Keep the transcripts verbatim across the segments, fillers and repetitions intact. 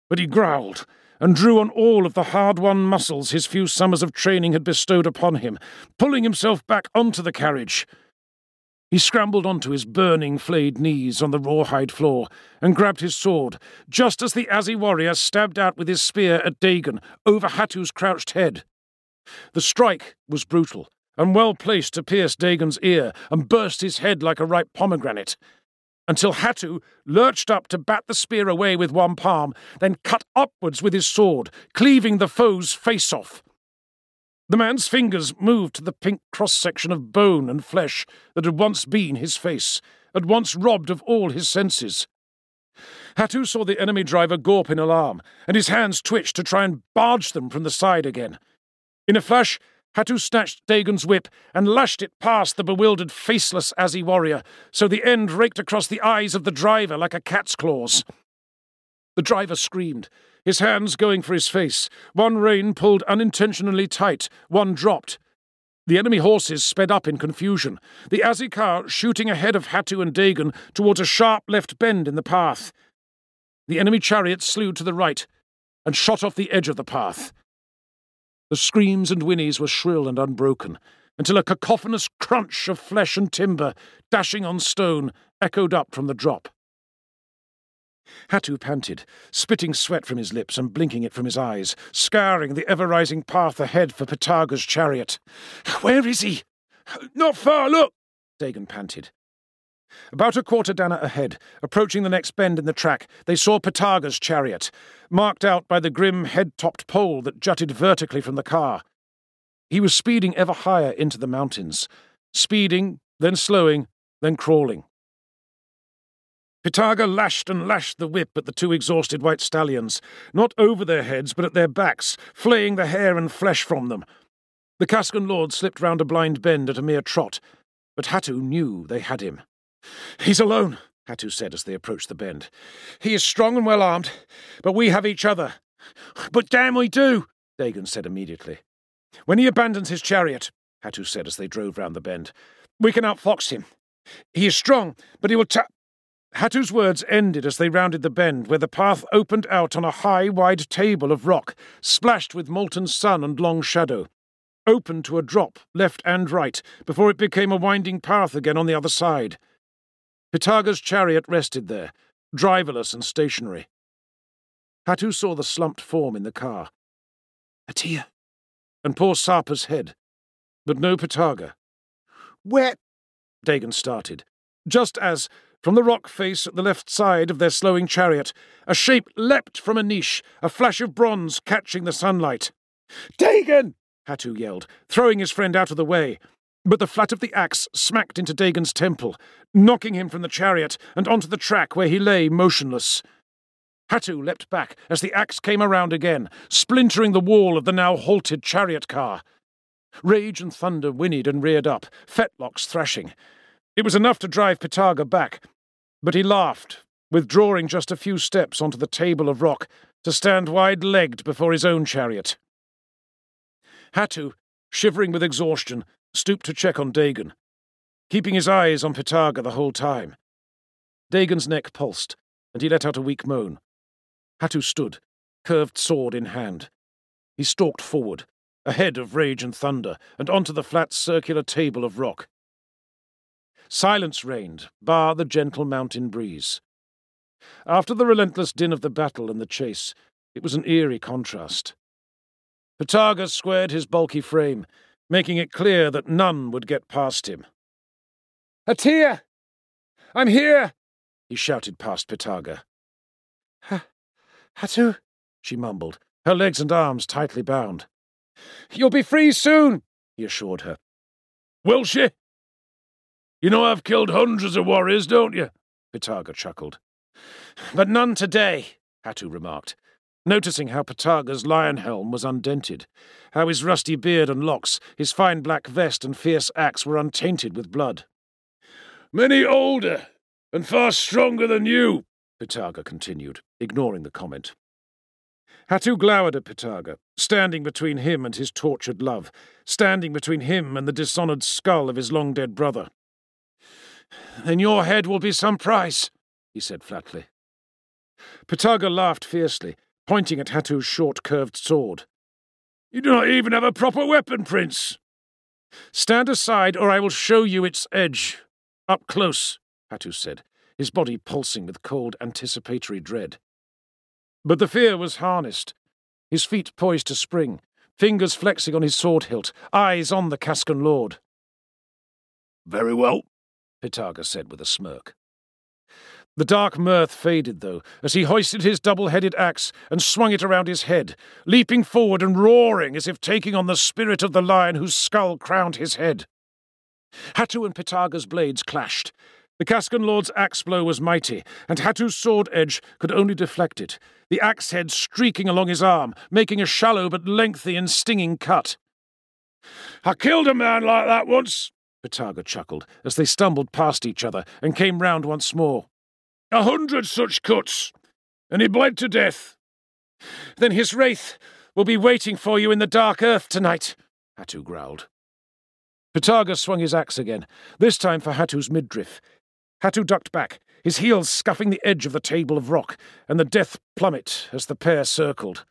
But he growled, and drew on all of the hard-won muscles his few summers of training had bestowed upon him, pulling himself back onto the carriage. He scrambled onto his burning, flayed knees on the rawhide floor and grabbed his sword, just as the Azzy warrior stabbed out with his spear at Dagon over Hattu's crouched head. The strike was brutal, and well placed to pierce Dagon's ear and burst his head like a ripe pomegranate, until Hattu lurched up to bat the spear away with one palm, then cut upwards with his sword, cleaving the foe's face off. The man's fingers moved to the pink cross-section of bone and flesh that had once been his face, at once robbed of all his senses. Hattu saw the enemy driver gawp in alarm, and his hands twitched to try and barge them from the side again. In a flash, Hattu snatched Dagon's whip and lashed it past the bewildered, faceless Azzy warrior, so the end raked across the eyes of the driver like a cat's claws. The driver screamed, his hands going for his face. One rein pulled unintentionally tight, one dropped. The enemy horses sped up in confusion, the Azzy car shooting ahead of Hattu and Dagon towards a sharp left bend in the path. The enemy chariot slewed to the right and shot off the edge of the path. The screams and whinnies were shrill and unbroken, until a cacophonous crunch of flesh and timber, dashing on stone, echoed up from the drop. Hattu panted, spitting sweat from his lips and blinking it from his eyes, scouring the ever-rising path ahead for Pitaga's chariot. "Where is he?" "Not far, look!" Dagon panted. About a quarter dana ahead, approaching the next bend in the track, they saw Pitaga's chariot, marked out by the grim head-topped pole that jutted vertically from the car. He was speeding ever higher into the mountains, speeding, then slowing, then crawling. Pitaga lashed and lashed the whip at the two exhausted white stallions, not over their heads but at their backs, flaying the hair and flesh from them. The Kaskan lord slipped round a blind bend at a mere trot, but Hattu knew they had him. "He's alone," Hattu said as they approached the bend. "He is strong and well armed, but we have each other." "But damn we do," Dagon said immediately. "When he abandons his chariot," Hattu said as they drove round the bend, "we can outfox him. He is strong, but he will ta—" Hattu's words ended as they rounded the bend, where the path opened out on a high, wide table of rock, splashed with molten sun and long shadow, open to a drop, left and right, before it became a winding path again on the other side. Pitaga's chariot rested there, driverless and stationary. Hattu saw the slumped form in the car. "Attia," and poor Sarpa's head, but no Pitaga. "Where—" Dagon started, just as, from the rock face at the left side of their slowing chariot, a shape leapt from a niche, a flash of bronze catching the sunlight. "Dagon!" Hattu yelled, throwing his friend out of the way, but the flat of the axe smacked into Dagon's temple, knocking him from the chariot and onto the track where he lay motionless. Hattu leapt back as the axe came around again, splintering the wall of the now halted chariot car. Rage and thunder whinnied and reared up, fetlocks thrashing. It was enough to drive Pitaga back, but he laughed, withdrawing just a few steps onto the table of rock to stand wide-legged before his own chariot. Hattu, shivering with exhaustion, stooped to check on Dagon, keeping his eyes on Pitaga the whole time. Dagon's neck pulsed, and he let out a weak moan. Hattu stood, curved sword in hand. He stalked forward, ahead of rage and thunder, and onto the flat circular table of rock. Silence reigned, bar the gentle mountain breeze. After the relentless din of the battle and the chase, it was an eerie contrast. Pitaga squared his bulky frame, making it clear that none would get past him. "Attia! I'm here!" he shouted past Pitaga. "Ha, Hattu," she mumbled, her legs and arms tightly bound. "You'll be free soon," he assured her. "Will she? You know I've killed hundreds of warriors, don't you?" Pitaga chuckled. "But none today," Hattu remarked, noticing how Pitaga's lion helm was undented, how his rusty beard and locks, his fine black vest and fierce axe were untainted with blood. "Many older, and far stronger than you," Pitaga continued, ignoring the comment. Hattu glowered at Pitaga, standing between him and his tortured love, standing between him and the dishonoured skull of his long-dead brother. "Then your head will be some price," he said flatly. Pitaga laughed fiercely, pointing at Hatu's short, curved sword. "You do not even have a proper weapon, Prince." "Stand aside, or I will show you its edge. Up close," Hatu said, his body pulsing with cold, anticipatory dread. But the fear was harnessed, his feet poised to spring, fingers flexing on his sword hilt, eyes on the Kaskan Lord. "Very well," Pitaga said with a smirk. The dark mirth faded, though, as he hoisted his double-headed axe and swung it around his head, leaping forward and roaring as if taking on the spirit of the lion whose skull crowned his head. Hatu and Pitaga's blades clashed. The Kaskan Lord's axe blow was mighty, and Hatu's sword edge could only deflect it, the axe head streaking along his arm, making a shallow but lengthy and stinging cut. "I killed a man like that once," Pitaga chuckled, as they stumbled past each other and came round once more. "A hundred such cuts, and he bled to death." "Then his wraith will be waiting for you in the dark earth tonight," Hatu growled. Pitaga swung his axe again, this time for Hatu's midriff. Hatu ducked back, his heels scuffing the edge of the table of rock, and the death plummet as the pair circled.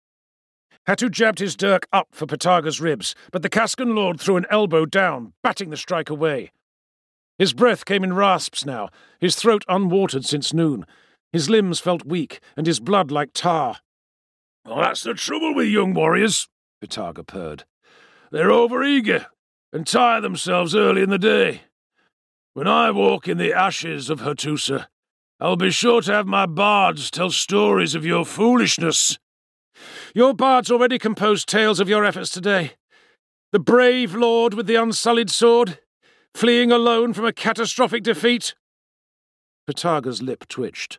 Hatu jabbed his dirk up for Pitaga's ribs, but the Kaskan Lord threw an elbow down, batting the strike away. His breath came in rasps now, his throat unwatered since noon. His limbs felt weak, and his blood like tar. "Well, that's the trouble with young warriors," Pitaga purred. "They're over-eager, and tire themselves early in the day. When I walk in the ashes of Hattusa, I'll be sure to have my bards tell stories of your foolishness." "Your bards already composed tales of your efforts today. The brave lord with the unsullied sword, fleeing alone from a catastrophic defeat." Pitaga's lip twitched.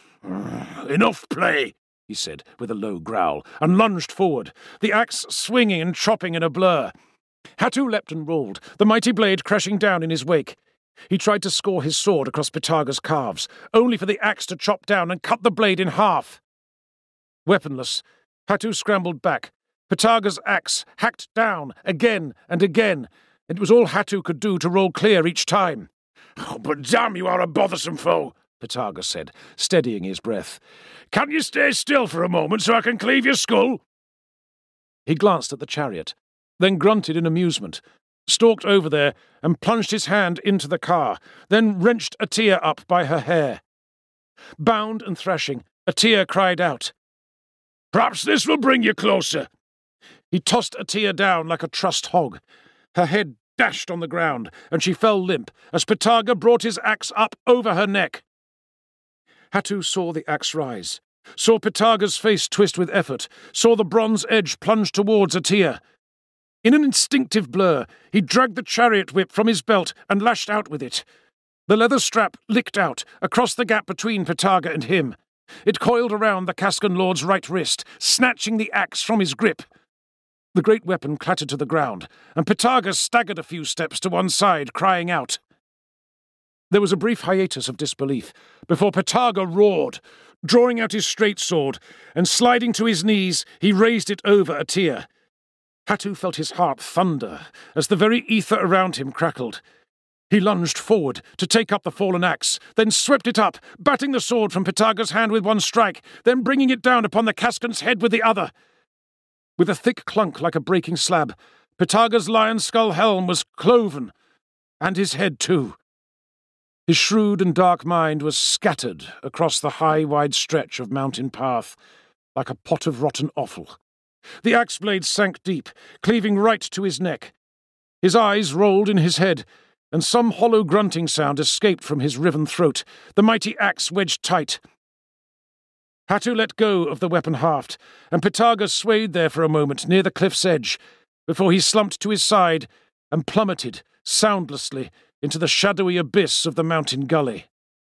"Enough play," he said with a low growl, and lunged forward, the axe swinging and chopping in a blur. Hatu leapt and rolled, the mighty blade crashing down in his wake. He tried to score his sword across Pitaga's calves, only for the axe to chop down and cut the blade in half. Weaponless, Hatu scrambled back. Pitaga's axe hacked down again and again, and it was all Hatu could do to roll clear each time. "Oh, but damn, you are a bothersome foe," Pitaga said, steadying his breath. "Can't you stay still for a moment so I can cleave your skull?" He glanced at the chariot, then grunted in amusement, stalked over there and plunged his hand into the car, then wrenched Atia up by her hair. Bound and thrashing, Atia cried out, "Perhaps this will bring you closer." He tossed Atia down like a trussed hog. Her head dashed on the ground, and she fell limp as Pitaga brought his axe up over her neck. Hatu saw the axe rise, saw Pitaga's face twist with effort, saw the bronze edge plunge towards Atia. In an instinctive blur, he dragged the chariot whip from his belt and lashed out with it. The leather strap licked out, across the gap between Pitaga and him. It coiled around the Kaskan Lord's right wrist, snatching the axe from his grip. The great weapon clattered to the ground, and Pitaga staggered a few steps to one side, crying out. There was a brief hiatus of disbelief, before Pitaga roared, drawing out his straight sword, and sliding to his knees, he raised it over Atia. Hatu felt his heart thunder as the very ether around him crackled. He lunged forward to take up the fallen axe, then swept it up, batting the sword from Pitaga's hand with one strike, then bringing it down upon the Kaskan's head with the other. With a thick clunk like a breaking slab, Pitaga's lion skull helm was cloven, and his head too. His shrewd and dark mind was scattered across the high, wide stretch of mountain path, like a pot of rotten offal. The axe blade sank deep, cleaving right to his neck. His eyes rolled in his head, and some hollow grunting sound escaped from his riven throat, the mighty axe wedged tight. Hatu let go of the weapon haft, and Pitaga swayed there for a moment near the cliff's edge, before he slumped to his side and plummeted, soundlessly, into the shadowy abyss of the mountain gully.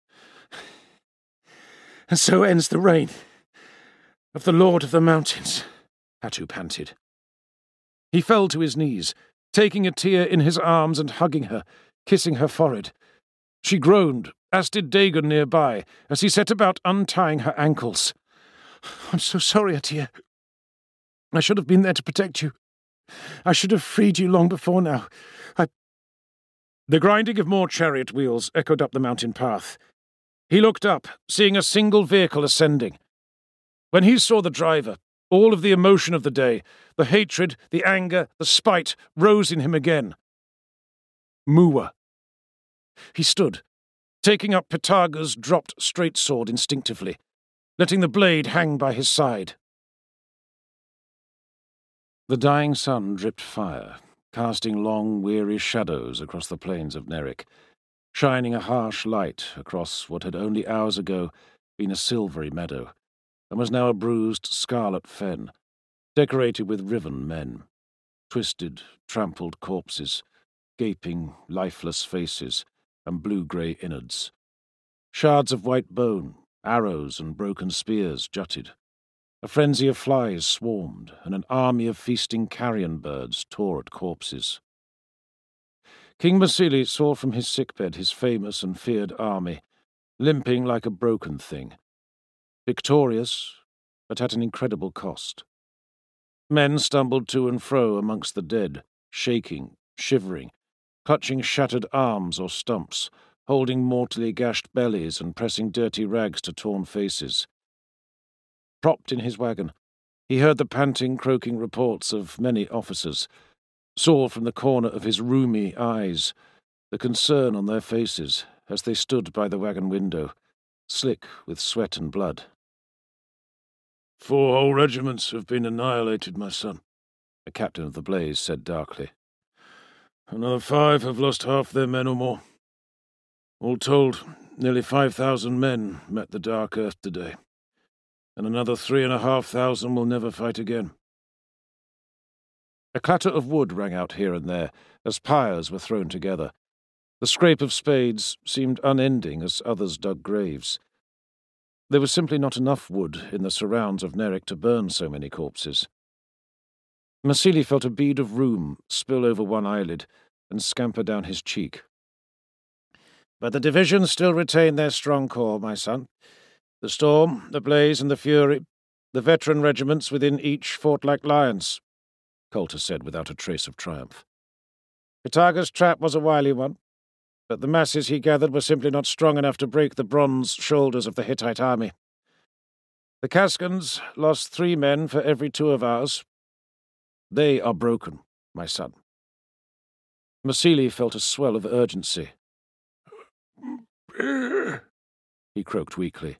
"And so ends the reign of the Lord of the Mountains," Hatu panted. He fell to his knees, taking Atia in his arms and hugging her, kissing her forehead. She groaned, as did Dagon nearby, as he set about untying her ankles. "I'm so sorry, Atia. I should have been there to protect you. I should have freed you long before now. I—" The grinding of more chariot wheels echoed up the mountain path. He looked up, seeing a single vehicle ascending. When he saw the driver, all of the emotion of the day, the hatred, the anger, the spite, rose in him again. Muwa. He stood, taking up Pitaga's dropped straight sword instinctively, letting the blade hang by his side. The dying sun dripped fire, casting long, weary shadows across the plains of Nerik, shining a harsh light across what had only hours ago been a silvery meadow, and was now a bruised scarlet fen, decorated with riven men, twisted, trampled corpses, gaping, lifeless faces, and blue-grey innards. Shards of white bone, arrows and broken spears jutted. A frenzy of flies swarmed, and an army of feasting carrion birds tore at corpses. King Masili saw from his sickbed his famous and feared army, limping like a broken thing, victorious, but at an incredible cost. Men stumbled to and fro amongst the dead, shaking, shivering, clutching shattered arms or stumps, holding mortally gashed bellies and pressing dirty rags to torn faces. Propped in his wagon, he heard the panting, croaking reports of many officers, saw from the corner of his rheumy eyes the concern on their faces as they stood by the wagon window, slick with sweat and blood. "Four whole regiments have been annihilated, my son," a captain of the Blaze said darkly. "Another five have lost half their men or more. All told, nearly five thousand men met the Dark Earth today, and another three and a half thousand will never fight again." A clatter of wood rang out here and there as pyres were thrown together. The scrape of spades seemed unending as others dug graves. There was simply not enough wood in the surrounds of Nerik to burn so many corpses. Masili felt a bead of rheum spill over one eyelid and scamper down his cheek. "But the divisions still retain their strong core, my son. The Storm, the Blaze, and the Fury, the veteran regiments within each fought like lions," Coulter said without a trace of triumph. "Pitaga's trap was a wily one, but the masses he gathered were simply not strong enough to break the bronze shoulders of the Hittite army. The Kaskans lost three men for every two of ours. They are broken, my son." Masili felt a swell of urgency. He croaked weakly.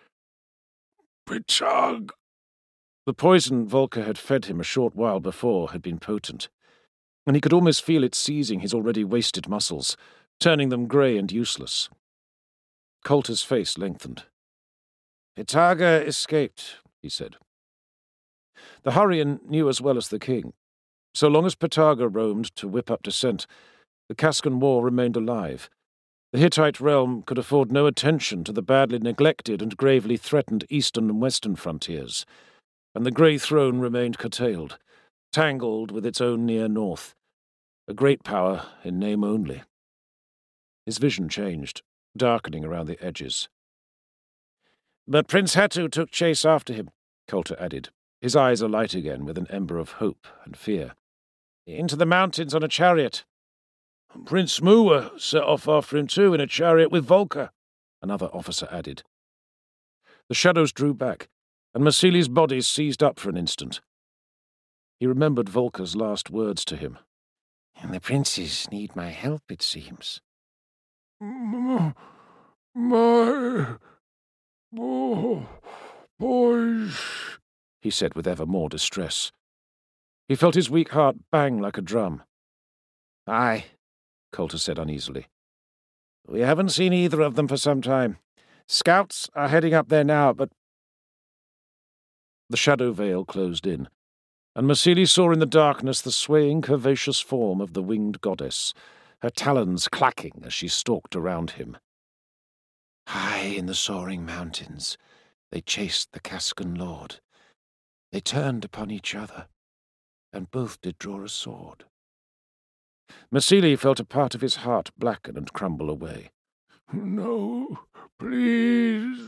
"Pitag." The poison Volker had fed him a short while before had been potent, and he could almost feel it seizing his already wasted muscles, turning them grey and useless. Coulter's face lengthened. "Pitaga escaped," he said. The Hurrian knew as well as the king. So long as Pitaga roamed to whip up dissent, the Kaskan War remained alive. The Hittite realm could afford no attention to the badly neglected and gravely threatened eastern and western frontiers, and the Grey Throne remained curtailed, tangled with its own near north, a great power in name only. His vision changed, darkening around the edges. "But Prince Hatu took chase after him," Coulter added, his eyes alight again with an ember of hope and fear. "Into the mountains on a chariot." "Prince Muwa set off after him too in a chariot with Volker," another officer added. The shadows drew back, and Masili's body seized up for an instant. He remembered Volker's last words to him. "And the princes need my help, it seems." "My... my... boys," he said with ever more distress. He felt his weak heart bang like a drum. "Aye," Coulter said uneasily. "We haven't seen either of them for some time. Scouts are heading up there now, but—" The shadow veil closed in, and Masili saw in the darkness the swaying, curvaceous form of the winged goddess, her talons clacking as she stalked around him. High in the soaring mountains, they chased the Kaskan lord. They turned upon each other, and both did draw a sword. Masili felt a part of his heart blacken and crumble away. "No, please."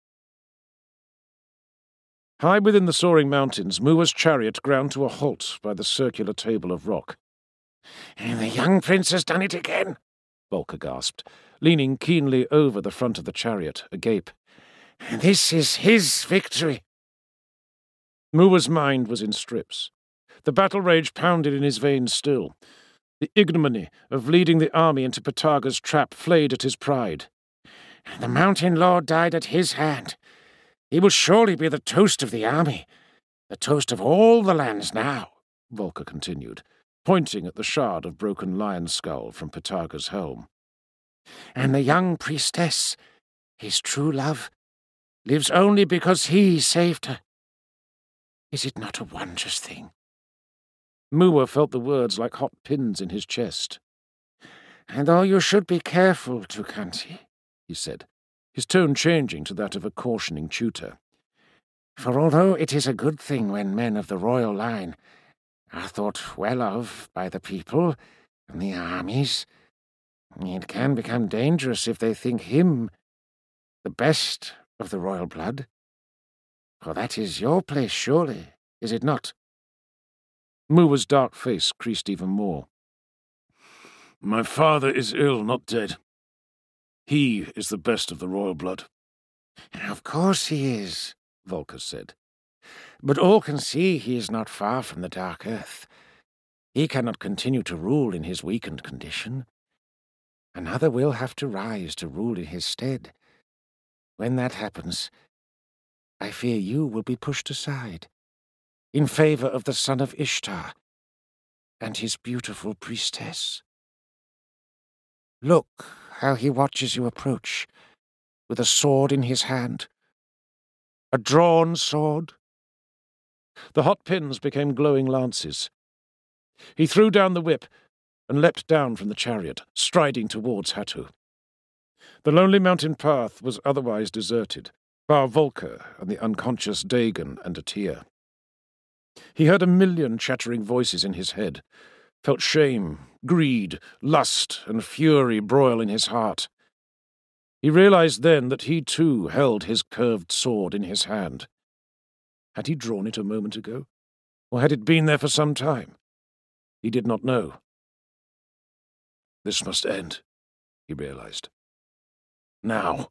High within the soaring mountains, Muwa's chariot ground to a halt by the circular table of rock. "And the young prince has done it again," Volker gasped, leaning keenly over the front of the chariot, agape. "This is his victory." Mua's mind was in strips. The battle rage pounded in his veins still. The ignominy of leading the army into Pataga's trap flayed at his pride. The Mountain Lord died at his hand. He will surely be the toast of the army, the toast of all the lands now, Volker continued, pointing at the shard of broken lion skull from Pataga's helm. And the young priestess, his true love, lives only because he saved her. Is it not a wondrous thing? Mua felt the words like hot pins in his chest. And though you should be careful, Tukanti, he said, his tone changing to that of a cautioning tutor. For although it is a good thing when men of the royal line are thought well of by the people and the armies, it can become dangerous if they think him the best of the royal blood. For that is your place, surely, is it not? Mua's dark face creased even more. My father is ill, not dead. He is the best of the royal blood. Of course he is, Volker said. But all can see he is not far from the Dark Earth. He cannot continue to rule in his weakened condition. Another will have to rise to rule in his stead. When that happens, I fear you will be pushed aside, in favor of the son of Ishtar and his beautiful priestess. Look how he watches you approach, with a sword in his hand. A drawn sword. The hot pins became glowing lances. He threw down the whip and leapt down from the chariot, striding towards Hatu. The lonely mountain path was otherwise deserted, bar Volker and the unconscious Dagon and Atia. He heard a million chattering voices in his head, felt shame, greed, lust, and fury broil in his heart. He realized then that he too held his curved sword in his hand. Had he drawn it a moment ago, or had it been there for some time? He did not know. This must end, he realized. Now.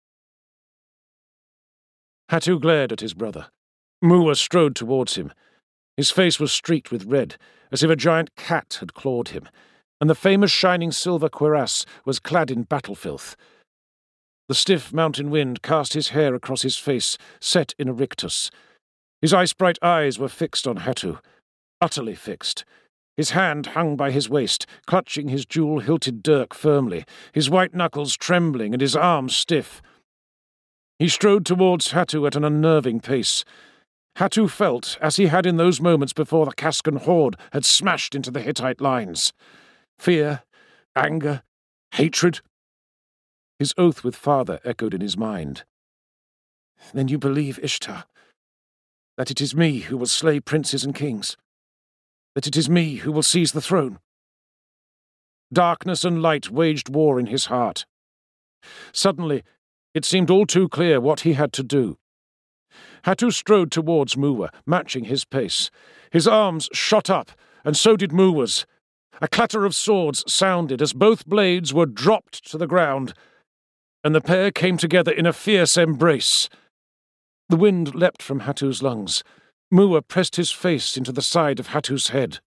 Hatu glared at his brother. Mua strode towards him. His face was streaked with red, as if a giant cat had clawed him, and the famous shining silver cuirass was clad in battle filth. The stiff mountain wind cast his hair across his face, set in a rictus. His ice-bright eyes were fixed on Hatu, utterly fixed. His hand hung by his waist, clutching his jewel-hilted dirk firmly, his white knuckles trembling and his arms stiff. He strode towards Hatu at an unnerving pace. Hatu felt, as he had in those moments before the Kaskan horde had smashed into the Hittite lines. Fear, anger, hatred. His oath with father echoed in his mind. Then you believe, Ishtar, that it is me who will slay princes and kings? That it is me who will seize the throne? Darkness and light waged war in his heart. Suddenly, it seemed all too clear what he had to do. Hatu strode towards Mua, matching his pace. His arms shot up, and so did Mua's. A clatter of swords sounded as both blades were dropped to the ground, and the pair came together in a fierce embrace. The wind leapt from Hatu's lungs. Mua pressed his face into the side of Hatu's head.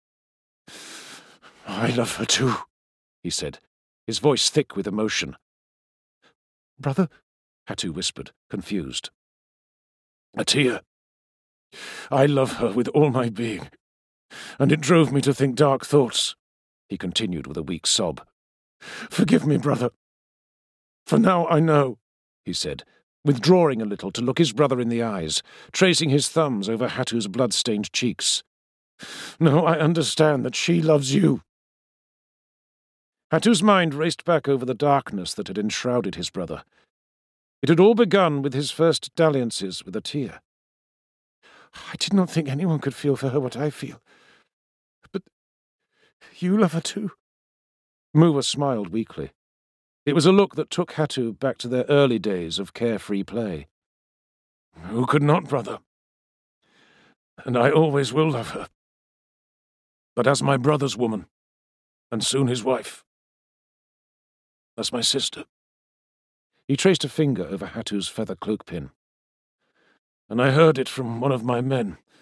I love her too, he said, his voice thick with emotion. Brother? Hatu whispered, confused. Atia, I love her with all my being, and it drove me to think dark thoughts, he continued with a weak sob. Forgive me, brother. For now I know, he said, withdrawing a little to look his brother in the eyes, tracing his thumbs over Hatu's blood-stained cheeks. No, I understand that she loves you. Hatu's mind raced back over the darkness that had enshrouded his brother. It had all begun with his first dalliances with Atia. I did not think anyone could feel for her what I feel. But you love her too. Mua smiled weakly. It was a look that took Hatu back to their early days of carefree play. Who could not, brother? And I always will love her. But as my brother's woman, and soon his wife. As my sister. He traced a finger over Hatu's feather cloak pin. And I heard it from one of my men,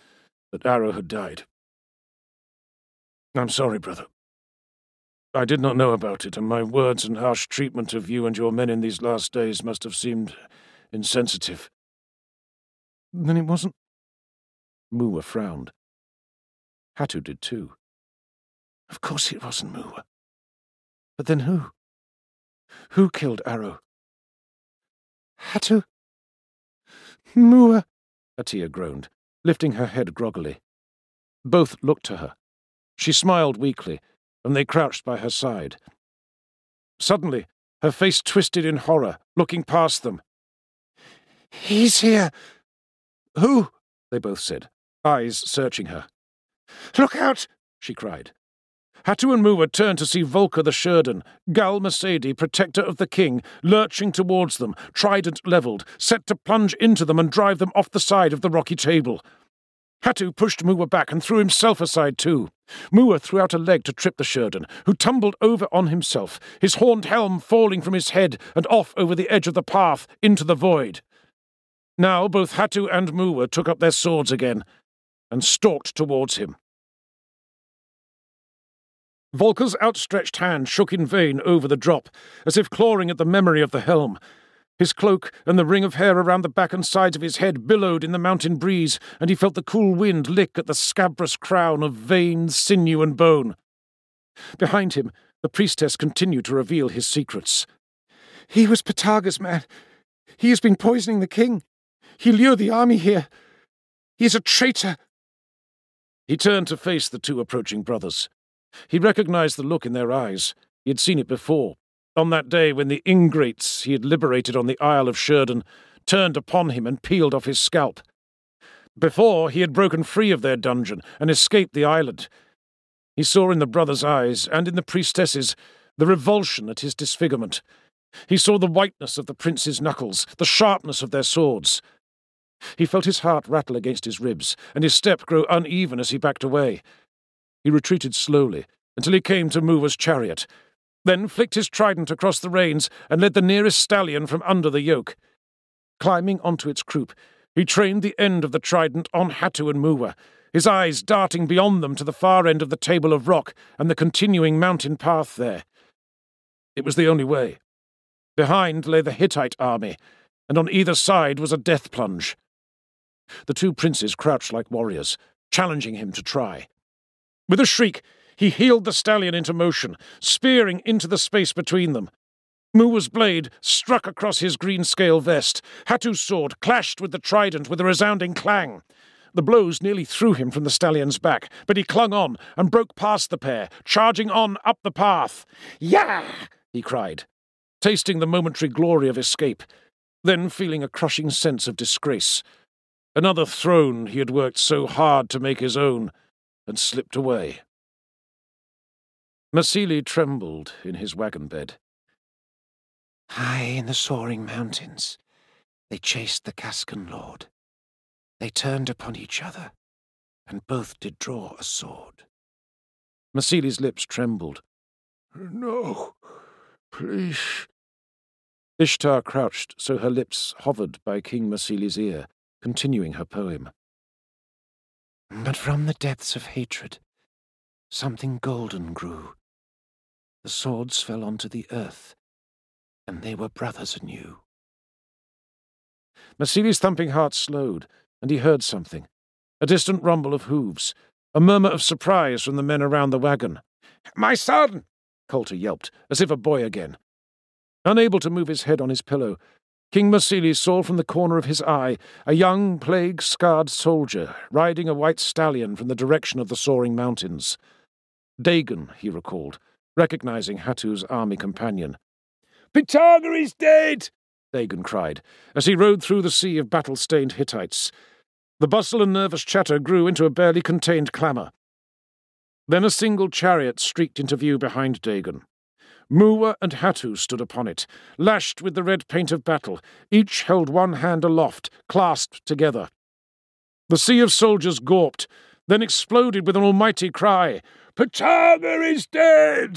that Arrow had died. I'm sorry, brother. I did not know about it, and my words and harsh treatment of you and your men in these last days must have seemed insensitive. Then it wasn't... Muwa frowned. Hatu did too. Of course it wasn't Muwa. But then who? Who killed Arrow? Hatu? Muwa, Atia groaned, lifting her head groggily. Both looked to her. She smiled weakly, and they crouched by her side. Suddenly, her face twisted in horror, looking past them. He's here! Who? They both said, eyes searching her. Look out! She cried. Hatu and Muwa turned to see Volker the Sherden, Gal Mercedi, protector of the king, lurching towards them, trident levelled, set to plunge into them and drive them off the side of the rocky table. Hatu pushed Muwa back and threw himself aside too. Muwa threw out a leg to trip the Sherden, who tumbled over on himself, his horned helm falling from his head and off over the edge of the path into the void. Now both Hatu and Muwa took up their swords again and stalked towards him. Volker's outstretched hand shook in vain over the drop, as if clawing at the memory of the helm. His cloak and the ring of hair around the back and sides of his head billowed in the mountain breeze, and he felt the cool wind lick at the scabrous crown of vein, sinew, and bone. Behind him, the priestess continued to reveal his secrets. He was Pataga's man. He has been poisoning the king. He lured the army here. He is a traitor. He turned to face the two approaching brothers. He recognized the look in their eyes. He had seen it before, on that day when the ingrates he had liberated on the Isle of Sherden turned upon him and peeled off his scalp. Before, he had broken free of their dungeon and escaped the island. He saw in the brothers' eyes, and in the priestess's, the revulsion at his disfigurement. He saw the whiteness of the prince's knuckles, the sharpness of their swords. He felt his heart rattle against his ribs, and his step grow uneven as he backed away. He retreated slowly, until he came to Muwa's chariot, then flicked his trident across the reins and led the nearest stallion from under the yoke. Climbing onto its croup, he trained the end of the trident on Hatu and Muwa, his eyes darting beyond them to the far end of the table of rock and the continuing mountain path there. It was the only way. Behind lay the Hittite army, and on either side was a death plunge. The two princes crouched like warriors, challenging him to try. With a shriek, he heeled the stallion into motion, spearing into the space between them. Muwa's blade struck across his green scale vest. Hatu's sword clashed with the trident with a resounding clang. The blows nearly threw him from the stallion's back, but he clung on and broke past the pair, charging on up the path. Yah! He cried, tasting the momentary glory of escape, then feeling a crushing sense of disgrace. Another throne he had worked so hard to make his own, and slipped away. Masili trembled in his wagon bed. High in the soaring mountains, they chased the Kaskan lord. They turned upon each other, and both did draw a sword. Masili's lips trembled. No, please. Ishtar crouched so her lips hovered by King Masili's ear, continuing her poem. But from the depths of hatred, something golden grew. The swords fell onto the earth, and they were brothers anew. Masili's thumping heart slowed, and he heard something. A distant rumble of hooves, a murmur of surprise from the men around the wagon. My son! Coulter yelped, as if a boy again. Unable to move his head on his pillow, King Masili saw from the corner of his eye a young, plague-scarred soldier riding a white stallion from the direction of the soaring mountains. Dagon, he recalled, recognizing Hatu's army companion. Pitaga is dead! Dagon cried, as he rode through the sea of battle-stained Hittites. The bustle and nervous chatter grew into a barely contained clamour. Then a single chariot streaked into view behind Dagon. Muwa and Hatu stood upon it, lashed with the red paint of battle. Each held one hand aloft, clasped together. The sea of soldiers gawped, then exploded with an almighty cry. Pitaga is dead!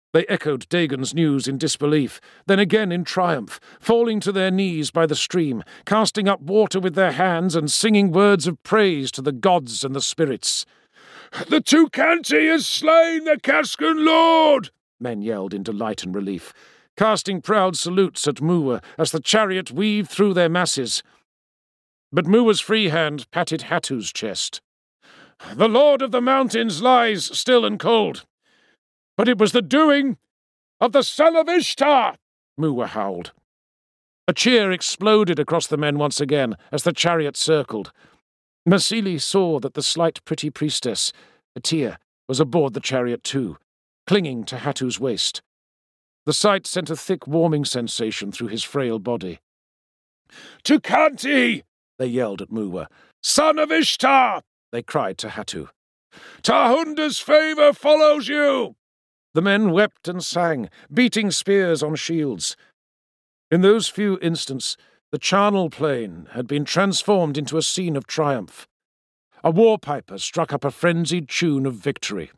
They echoed Dagon's news in disbelief, then again in triumph, falling to their knees by the stream, casting up water with their hands and singing words of praise to the gods and the spirits. "The Tucanti has slain the Cascan lord!" men yelled in delight and relief, casting proud salutes at Muwa as the chariot weaved through their masses. But Muwa's free hand patted Hattu's chest. "The Lord of the Mountains lies still and cold. But it was the doing of the son of Ishtar!" Muwa howled. A cheer exploded across the men once again as the chariot circled. Masili saw that the slight pretty priestess, Atia, was aboard the chariot too, clinging to Hattu's waist. The sight sent a thick warming sensation through his frail body. "Tucanti!" they yelled at Muwa. "Son of Ishtar!" they cried to Hattu. "Tahunda's favour follows you!" The men wept and sang, beating spears on shields. In those few instants, the charnel plain had been transformed into a scene of triumph. A war-piper struck up a frenzied tune of victory.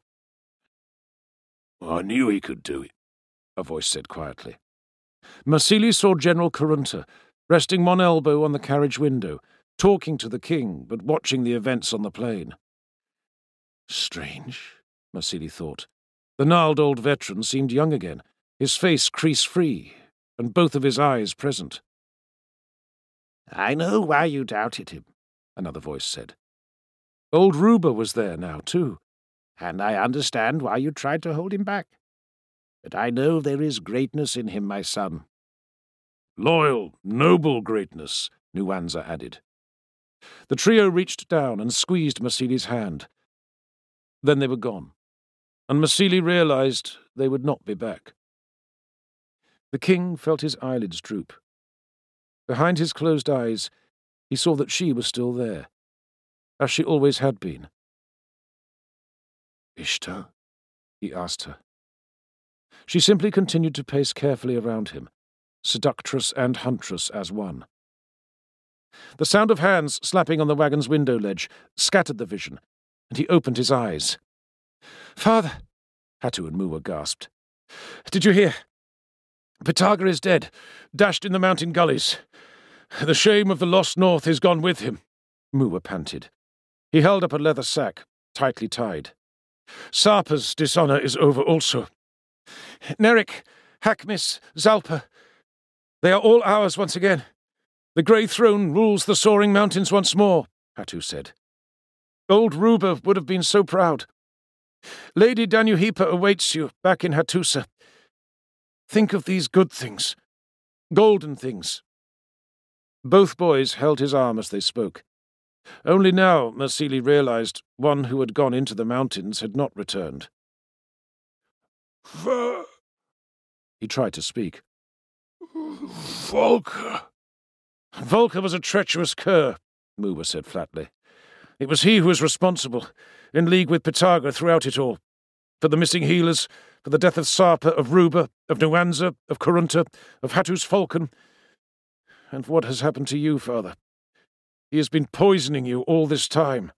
"I knew he could do it," a voice said quietly. Masili saw General Karunta, resting one elbow on the carriage window, talking to the king, but watching the events on the plain. Strange, Masili thought. The gnarled old veteran seemed young again, his face crease-free, and both of his eyes present. "I know why you doubted him," another voice said. Old Ruba was there now, too. "And I understand why you tried to hold him back. But I know there is greatness in him, my son." "Loyal, noble greatness," Nuanza added. The trio reached down and squeezed Masili's hand. Then they were gone, and Masili realized they would not be back. The king felt his eyelids droop. Behind his closed eyes, he saw that she was still there, as she always had been. "Ishtar?" he asked her. She simply continued to pace carefully around him, seductress and huntress as one. The sound of hands slapping on the wagon's window ledge scattered the vision, and he opened his eyes. "Father!" Hattu and Muwa gasped. "Did you hear? Pitaga is dead, dashed in the mountain gullies. The shame of the lost north is gone with him," Muwa panted. He held up a leather sack, tightly tied. "Sarpa's dishonour is over also. Nerik, Hakmis, Zalpa, they are all ours once again. The grey throne rules the soaring mountains once more," Hattu said. "Old Ruba would have been so proud. Lady Danuhipa awaits you back in Hattusa. Think of these good things, golden things." Both boys held his arm as they spoke. Only now Masili realized one who had gone into the mountains had not returned. "V He tried to speak. "Volker." "Volker was a treacherous cur," Muwa said flatly. "It was he who was responsible, in league with Pitaga throughout it all. For the missing healers, for the death of Sarpa, of Ruba, of Nuanza, of Karunta, of Hattu's falcon. And what has happened to you, father? He has been poisoning you all this time."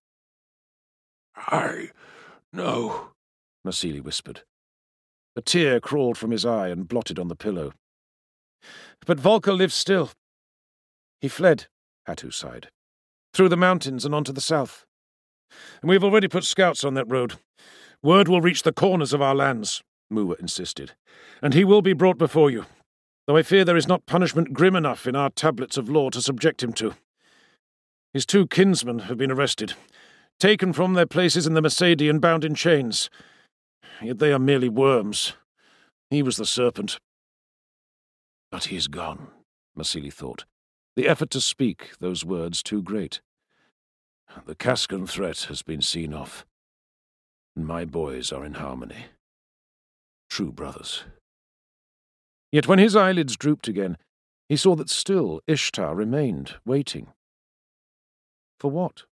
"I know," Masili whispered. A tear crawled from his eye and blotted on the pillow. "But Volker lives still. He fled," Hattu sighed, "through the mountains and on to the south. And we have already put scouts on that road. Word will reach the corners of our lands," Muwa insisted, "and he will be brought before you, though I fear there is not punishment grim enough in our tablets of law to subject him to. His two kinsmen have been arrested, taken from their places in the Mercedes and bound in chains. Yet they are merely worms. He was the serpent." "But he is gone," Masili thought, the effort to speak those words too great. "The Cascan threat has been seen off, and my boys are in harmony. True brothers." Yet when his eyelids drooped again, he saw that still Ishtar remained, waiting. For what?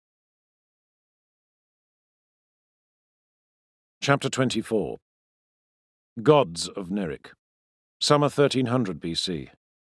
Chapter twenty-four. Gods of Nerik. Summer thirteen hundred B C.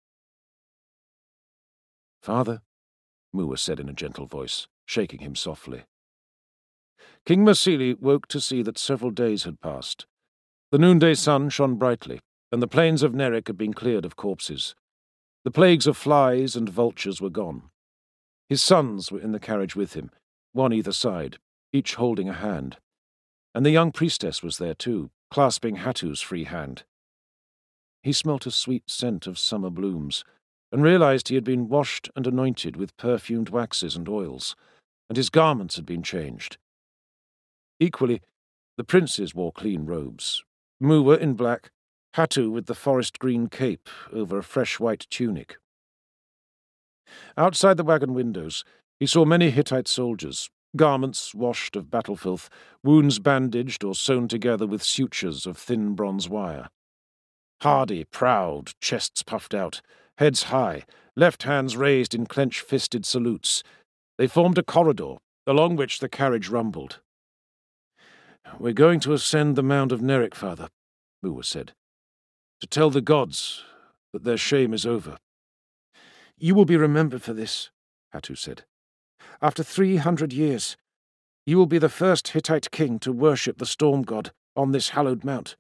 "Father," Muwa said in a gentle voice, shaking him softly. King Masili woke to see that several days had passed, The noonday sun shone brightly, and the plains of Nerrick had been cleared of corpses. The plagues of flies and vultures were gone. His sons were in the carriage with him, one either side, each holding a hand. And the young priestess was there too, clasping Hattu's free hand. He smelt a sweet scent of summer blooms, and realized he had been washed and anointed with perfumed waxes and oils, and his garments had been changed. Equally, the princes wore clean robes, Múa in black, Hattu with the forest-green cape over a fresh white tunic. Outside the wagon windows, he saw many Hittite soldiers, garments washed of battle filth, wounds bandaged or sewn together with sutures of thin bronze wire. Hardy, proud, chests puffed out, heads high, left hands raised in clench-fisted salutes, they formed a corridor, along which the carriage rumbled. "We're going to ascend the mound of Nerrick, father," Múa said, "to tell the gods that their shame is over." "You will be remembered for this," Hattu said. "After three hundred years, you will be the first Hittite king to worship the storm god on this hallowed mount."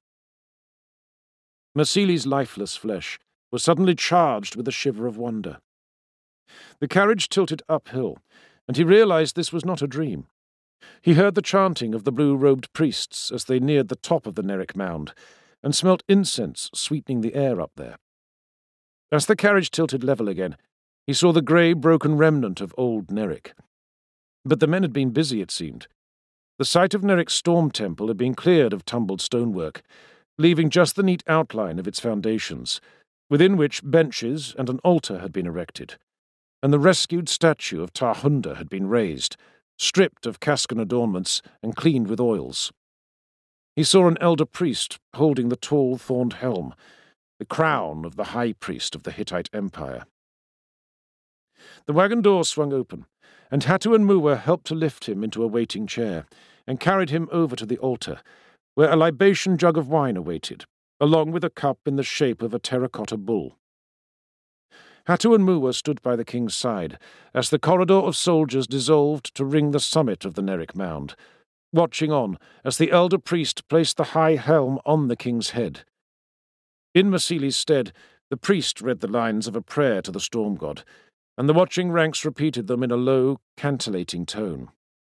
Masili's lifeless flesh was suddenly charged with a shiver of wonder. The carriage tilted uphill, and he realized this was not a dream. He heard the chanting of the blue-robed priests as they neared the top of the Nerrick mound, and smelt incense sweetening the air up there. As the carriage tilted level again, he saw the grey, broken remnant of old Nerrick. But the men had been busy, it seemed. The site of Nerrick's storm temple had been cleared of tumbled stonework, leaving just the neat outline of its foundations, within which benches and an altar had been erected, and the rescued statue of Tarhunda had been raised, stripped of Kaskan adornments and cleaned with oils. He saw an elder priest holding the tall thorned helm, the crown of the high priest of the Hittite Empire. The wagon door swung open, and Hattu and Múa helped to lift him into a waiting chair, and carried him over to the altar, where a libation jug of wine awaited, along with a cup in the shape of a terracotta bull. Hattu and Múa stood by the king's side, as the corridor of soldiers dissolved to ring the summit of the Nerrick mound, watching on as the elder priest placed the high helm on the king's head. In Masili's stead, the priest read the lines of a prayer to the storm god, and the watching ranks repeated them in a low, cantillating tone.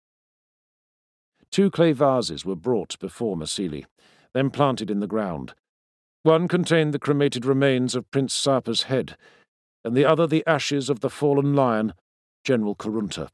Two clay vases were brought before Masili, then planted in the ground. One contained the cremated remains of Prince Sarpa's head, and the other the ashes of the fallen lion, General Karunta.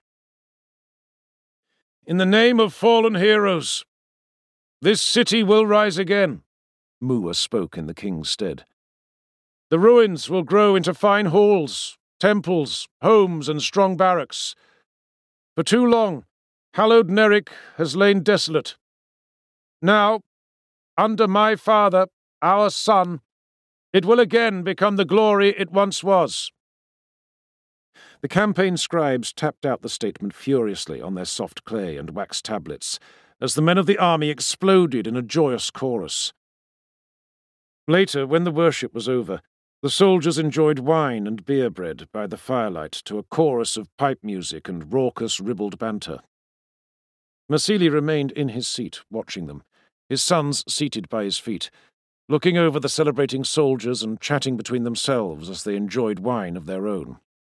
"In the name of fallen heroes, this city will rise again," Múa spoke in the king's stead. "The ruins will grow into fine halls, temples, homes, and strong barracks. For too long, hallowed Nerrick has lain desolate. Now, under my father, our son, it will again become the glory it once was." The campaign scribes tapped out the statement furiously on their soft clay and wax tablets, as the men of the army exploded in a joyous chorus. Later, when the worship was over, the soldiers enjoyed wine and beer bread by the firelight to a chorus of pipe music and raucous ribald banter. Masili remained in his seat, watching them, his sons seated by his feet, looking over the celebrating soldiers and chatting between themselves as they enjoyed wine of their own.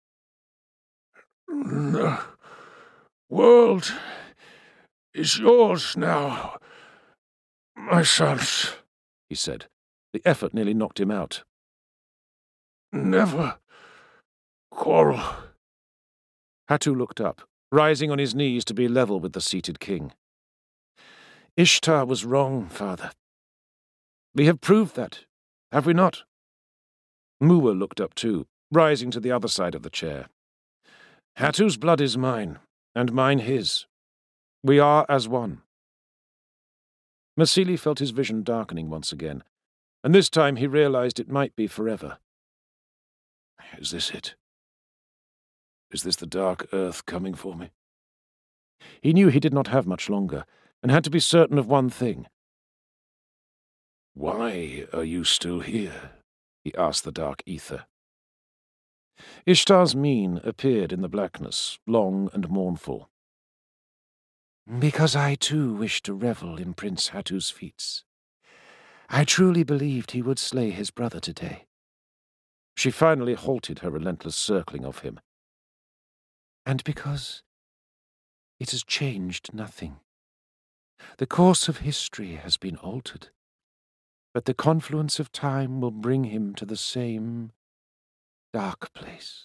"The world is yours now, my sons," he said. The effort nearly knocked him out. "Never quarrel." Hattu looked up, rising on his knees to be level with the seated king. "Ishtar was wrong, father. We have proved that, have we not?" Múa looked up too, rising to the other side of the chair. "Hattu's blood is mine, and mine his. We are as one." Masili felt his vision darkening once again, and this time he realized it might be forever. Is this it? Is this the dark earth coming for me? He knew he did not have much longer, and had to be certain of one thing. "Why are you still here?" he asked the dark ether. Ishtar's mien appeared in the blackness, long and mournful. "Because I too wish to revel in Prince Hattu's feats. I truly believed he would slay his brother today. She finally halted her relentless circling of him. And because it has changed nothing. The course of history has been altered, but the confluence of time will bring him to the same dark place.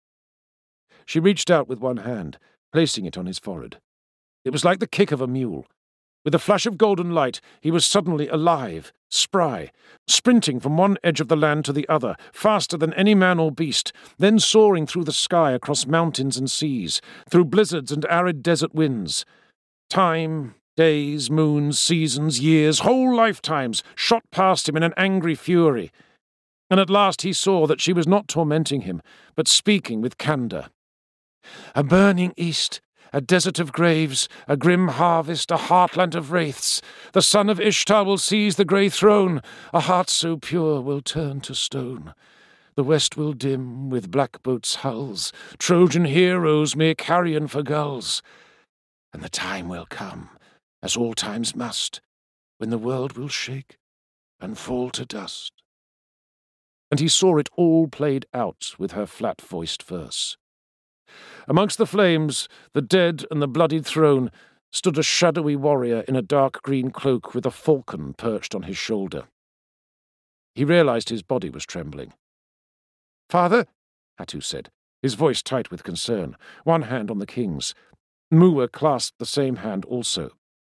She reached out with one hand, placing it on his forehead. It was like the kick of a mule. With a flash of golden light, he was suddenly alive, spry, sprinting from one edge of the land to the other, faster than any man or beast, then soaring through the sky across mountains and seas, through blizzards and arid desert winds. Time, days, moons, seasons, years, whole lifetimes shot past him in an angry fury. And at last he saw that she was not tormenting him, but speaking with candour. A burning east, a desert of graves, a grim harvest, a heartland of wraiths. The son of Ishtar will seize the grey throne. A heart so pure will turn to stone. The west will dim with black boats' hulls. Trojan heroes make carrion for gulls. And the time will come, as all times must, when the world will shake and fall to dust. And he saw it all played out with her flat-voiced verse. Amongst the flames, the dead and the bloodied throne, stood a shadowy warrior in a dark green cloak with a falcon perched on his shoulder. He realized his body was trembling. "Father," Hatu said, his voice tight with concern, one hand on the king's. Muwa clasped the same hand also.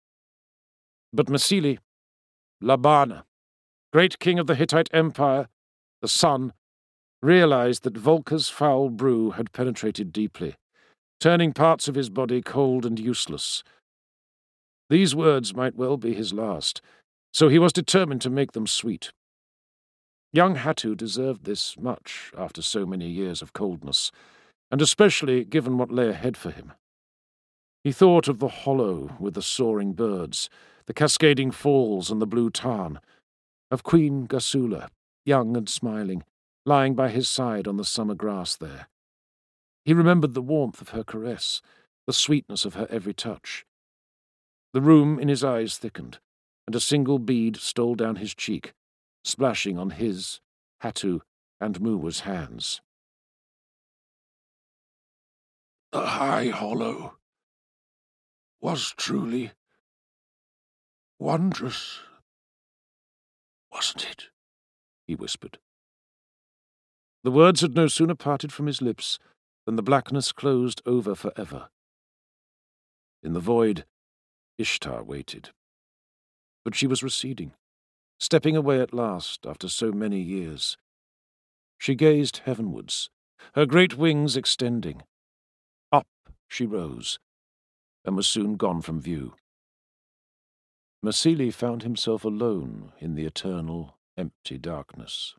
But Masili, Labana, great king of the Hittite Empire, the sun, realized that Volca's foul brew had penetrated deeply, turning parts of his body cold and useless. These words might well be his last, so he was determined to make them sweet. Young Hatu deserved this much after so many years of coldness, and especially given what lay ahead for him. He thought of the hollow with the soaring birds, the cascading falls and the blue tarn, of Queen Gasula, young and smiling, lying by his side on the summer grass there. He remembered the warmth of her caress, the sweetness of her every touch. The rheum in his eyes thickened, and a single bead stole down his cheek, splashing on his, Hatu, and Muwa's hands. The high hollow was truly wondrous, wasn't it? He whispered. The words had no sooner parted from his lips than the blackness closed over forever. In the void, Ishtar waited. But she was receding, stepping away at last after so many years. She gazed heavenwards, her great wings extending. Up she rose, and was soon gone from view. Masili found himself alone in the eternal, empty darkness.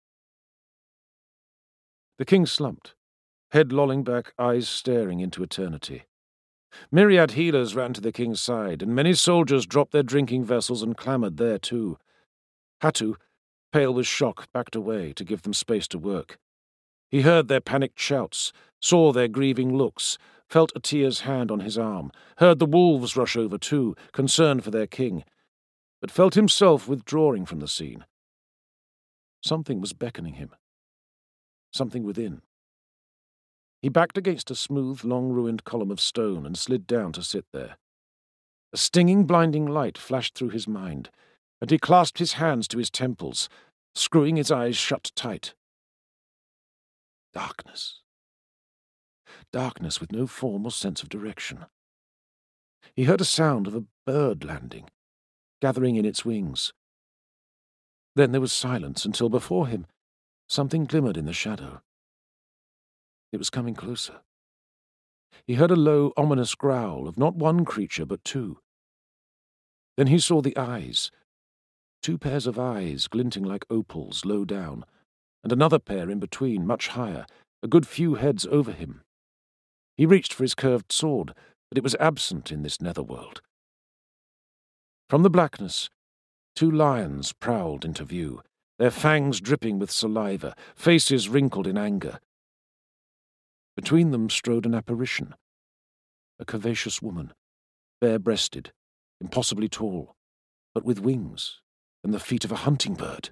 The king slumped, head lolling back, eyes staring into eternity. Myriad healers ran to the king's side, and many soldiers dropped their drinking vessels and clamoured there too. Hatu, pale with shock, backed away to give them space to work. He heard their panicked shouts, saw their grieving looks, felt Atiya's hand on his arm, heard the wolves rush over too, concerned for their king, but felt himself withdrawing from the scene. Something was beckoning him. Something within. He backed against a smooth, long-ruined column of stone and slid down to sit there. A stinging, blinding light flashed through his mind, and he clasped his hands to his temples, screwing his eyes shut tight. Darkness. Darkness with no form or sense of direction. He heard a sound of a bird landing, gathering in its wings. Then there was silence until before him something glimmered in the shadow. It was coming closer. He heard a low, ominous growl of not one creature but two. Then he saw the eyes, two pairs of eyes glinting like opals low down, and another pair in between, much higher, a good few heads over him. He reached for his curved sword, but it was absent in this netherworld. From the blackness, two lions prowled into view, their fangs dripping with saliva, faces wrinkled in anger. Between them strode an apparition, a curvaceous woman, bare-breasted, impossibly tall, but with wings, and the feet of a hunting bird.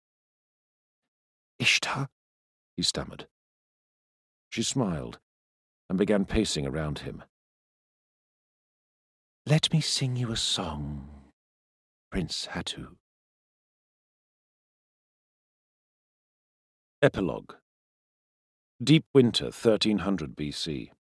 "Ishtar?" he stammered. She smiled and began pacing around him. "Let me sing you a song, Prince Hatu." Epilogue. Deep winter, thirteen hundred B C.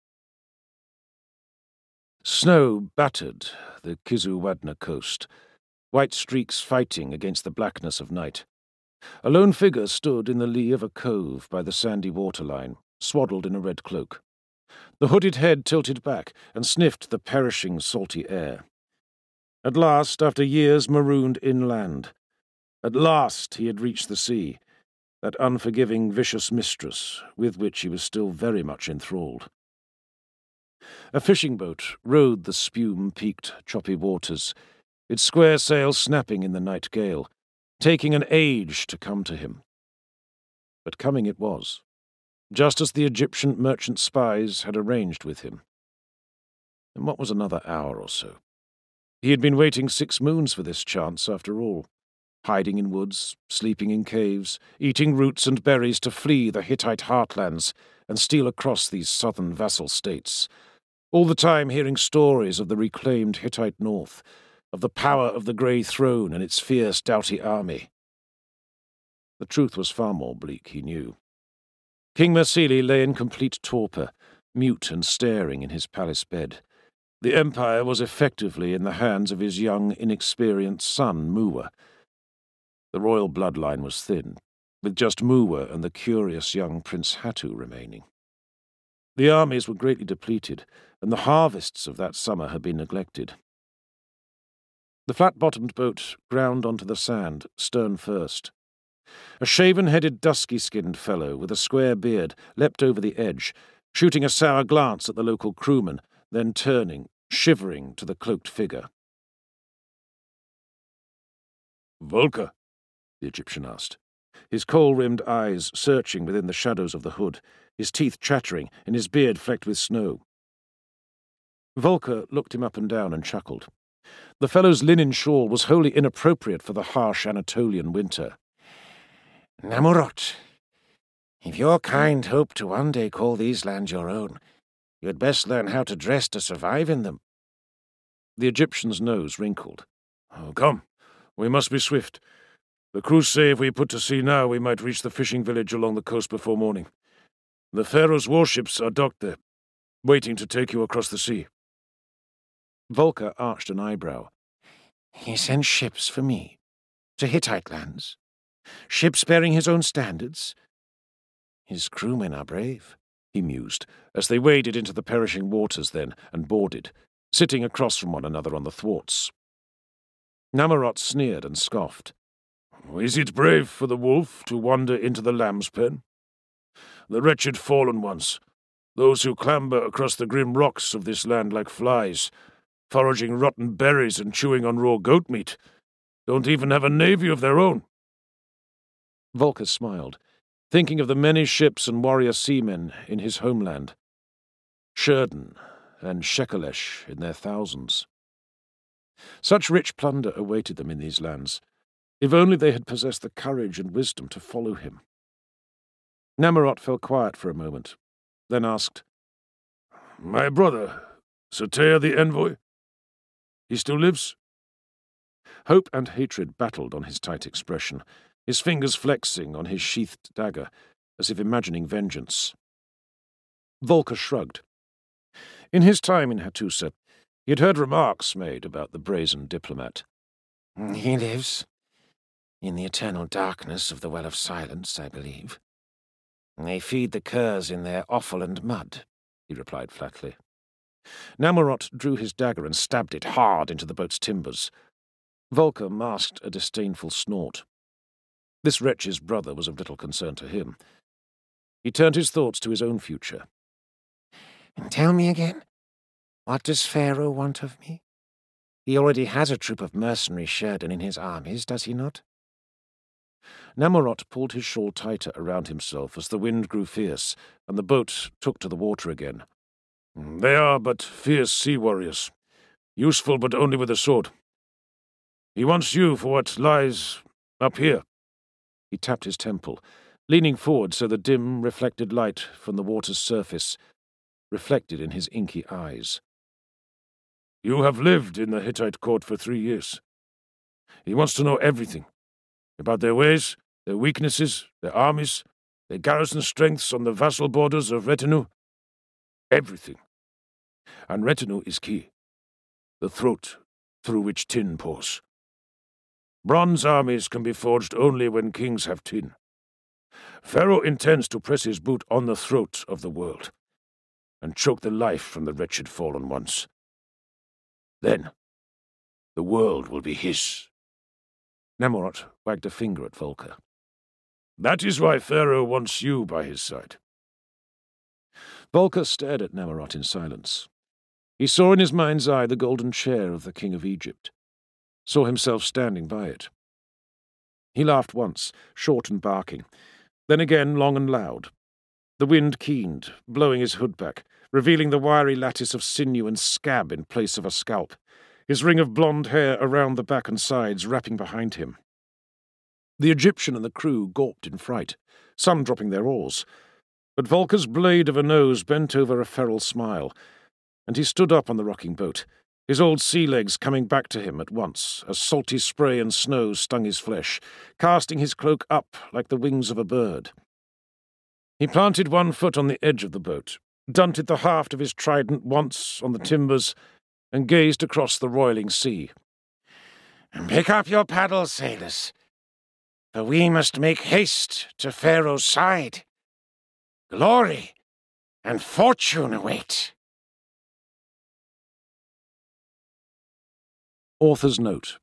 Snow battered the Kizuwadna coast, white streaks fighting against the blackness of night. A lone figure stood in the lee of a cove by the sandy waterline, swaddled in a red cloak. The hooded head tilted back and sniffed the perishing salty air. At last, after years marooned inland, at last he had reached the sea, that unforgiving, vicious mistress with which he was still very much enthralled. A fishing boat rode the spume-peaked, choppy waters, its square sail snapping in the night gale, taking an age to come to him. But coming it was, just as the Egyptian merchant spies had arranged with him. And what was another hour or so? He had been waiting six moons for this chance, after all, hiding in woods, sleeping in caves, eating roots and berries to flee the Hittite heartlands and steal across these southern vassal states, all the time hearing stories of the reclaimed Hittite north, of the power of the Grey Throne and its fierce, doughty army. The truth was far more bleak, he knew. King Mersili lay in complete torpor, mute and staring in his palace bed. The empire was effectively in the hands of his young, inexperienced son, Muwa. The royal bloodline was thin, with just Muwa and the curious young Prince Hatu remaining. The armies were greatly depleted, and the harvests of that summer had been neglected. The flat-bottomed boat ground onto the sand, stern first. A shaven-headed, dusky-skinned fellow with a square beard leapt over the edge, shooting a sour glance at the local crewman, then turning, shivering, to the cloaked figure. "Volker?" the Egyptian asked, his coal-rimmed eyes searching within the shadows of the hood, his teeth chattering and his beard flecked with snow. Volker looked him up and down and chuckled. The fellow's linen shawl was wholly inappropriate for the harsh Anatolian winter. "Namurot, if your kind hope to one day call these lands your own, you had best learn how to dress to survive in them." The Egyptian's nose wrinkled. "Oh, come, we must be swift. The crews say if we put to sea now, we might reach the fishing village along the coast before morning. The Pharaoh's warships are docked there, waiting to take you across the sea." Volker arched an eyebrow. "He sent ships for me? To Hittite lands? Ships bearing his own standards? His crewmen are brave," he mused, as they waded into the perishing waters then and boarded, sitting across from one another on the thwarts. Namurot sneered and scoffed. "Is it brave for the wolf to wander into the lamb's pen? The wretched fallen ones, those who clamber across the grim rocks of this land like flies, foraging rotten berries and chewing on raw goat meat, don't even have a navy of their own." Volker smiled, thinking of the many ships and warrior seamen in his homeland. Sheridan and Shekelesh in their thousands. Such rich plunder awaited them in these lands, if only they had possessed the courage and wisdom to follow him. Namurot fell quiet for a moment, then asked, "My brother, Satea the envoy? He still lives?" Hope and hatred battled on his tight expression, his fingers flexing on his sheathed dagger, as if imagining vengeance. Volker shrugged. In his time in Hattusa, he had heard remarks made about the brazen diplomat. "He lives. In the eternal darkness of the Well of Silence, I believe. They feed the curs in their offal and mud," he replied flatly. Namurot drew his dagger and stabbed it hard into the boat's timbers. Volker masked a disdainful snort. This wretch's brother was of little concern to him. He turned his thoughts to his own future. "Tell me again, what does Pharaoh want of me? He already has a troop of mercenary Sheridan in his armies, does he not?" Namurot pulled his shawl tighter around himself as the wind grew fierce, and the boat took to the water again. "They are but fierce sea warriors, useful but only with a sword. He wants you for what lies up here." He tapped his temple, leaning forward so the dim, reflected light from the water's surface reflected in his inky eyes. "You have lived in the Hittite court for three years. He wants to know everything about their ways, their weaknesses, their armies, their garrison strengths on the vassal borders of Retinue. Everything. And Retinue is key. The throat through which tin pours. Bronze armies can be forged only when kings have tin. Pharaoh intends to press his boot on the throat of the world and choke the life from the wretched fallen ones. Then, the world will be his." Nemorot wagged a finger at Volker. "That is why Pharaoh wants you by his side." Volker stared at Nemorot in silence. He saw in his mind's eye the golden chair of the king of Egypt, saw himself standing by it. He laughed once, short and barking, then again long and loud. The wind keened, blowing his hood back, revealing the wiry lattice of sinew and scab in place of a scalp, his ring of blonde hair around the back and sides wrapping behind him. The Egyptian and the crew gawped in fright, some dropping their oars, but Volker's blade of a nose bent over a feral smile, and he stood up on the rocking boat, his old sea legs coming back to him at once, as salty spray and snow stung his flesh, casting his cloak up like the wings of a bird. He planted one foot on the edge of the boat, dunted the haft of his trident once on the timbers, and gazed across the roiling sea. "Pick up your paddles, sailors, for we must make haste to Pharaoh's side. Glory and fortune await." Author's note.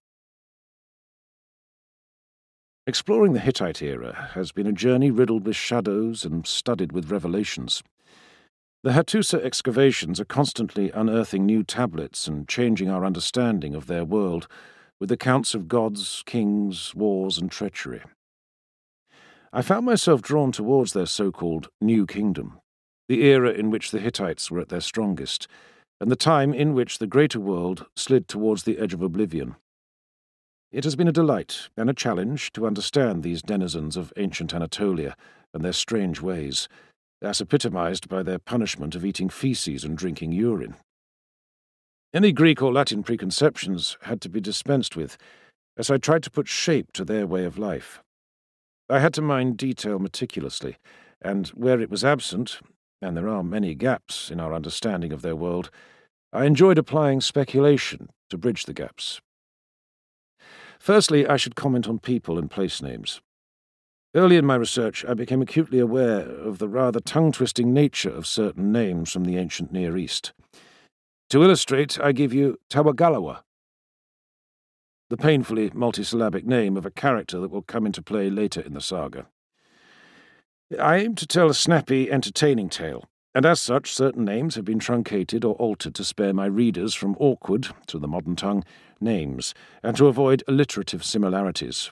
Exploring the Hittite era has been a journey riddled with shadows and studded with revelations. The Hattusa excavations are constantly unearthing new tablets and changing our understanding of their world with accounts of gods, kings, wars, and treachery. I found myself drawn towards their so-called New Kingdom, the era in which the Hittites were at their strongest, and the time in which the greater world slid towards the edge of oblivion. It has been a delight and a challenge to understand these denizens of ancient Anatolia and their strange ways, as epitomized by their punishment of eating feces and drinking urine. Any Greek or Latin preconceptions had to be dispensed with, as I tried to put shape to their way of life. I had to mind detail meticulously, and where it was absent, and there are many gaps in our understanding of their world, I enjoyed applying speculation to bridge the gaps. Firstly, I should comment on people and place names. Early in my research, I became acutely aware of the rather tongue-twisting nature of certain names from the ancient Near East. To illustrate, I give you Tawagalawa, the painfully multisyllabic name of a character that will come into play later in the saga. I aim to tell a snappy, entertaining tale, and as such certain names have been truncated or altered to spare my readers from awkward, to the modern tongue, names, and to avoid alliterative similarities.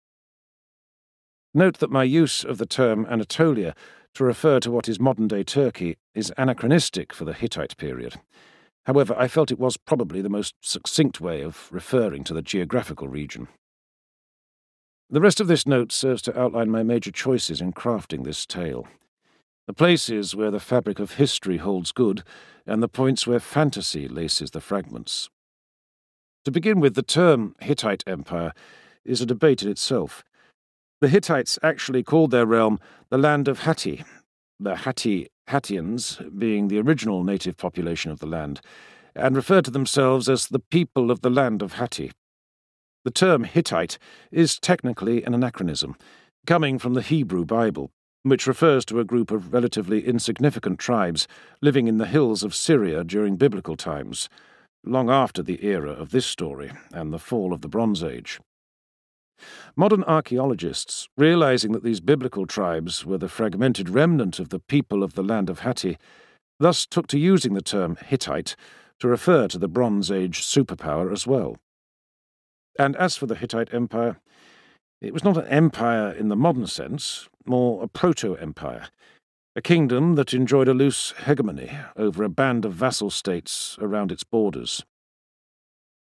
Note that my use of the term Anatolia to refer to what is modern-day Turkey is anachronistic for the Hittite period. However, I felt it was probably the most succinct way of referring to the geographical region. The rest of this note serves to outline my major choices in crafting this tale. The places where the fabric of history holds good, and the points where fantasy laces the fragments. To begin with, the term Hittite Empire is a debate in itself. The Hittites actually called their realm the Land of Hatti, the Hatti Hattians being the original native population of the land, and referred to themselves as the people of the land of Hatti. The term Hittite is technically an anachronism, coming from the Hebrew Bible, which refers to a group of relatively insignificant tribes living in the hills of Syria during biblical times, long after the era of this story and the fall of the Bronze Age. Modern archaeologists, realizing that these biblical tribes were the fragmented remnant of the people of the land of Hatti, thus took to using the term Hittite to refer to the Bronze Age superpower as well. And as for the Hittite Empire, it was not an empire in the modern sense, more a proto-empire, a kingdom that enjoyed a loose hegemony over a band of vassal states around its borders.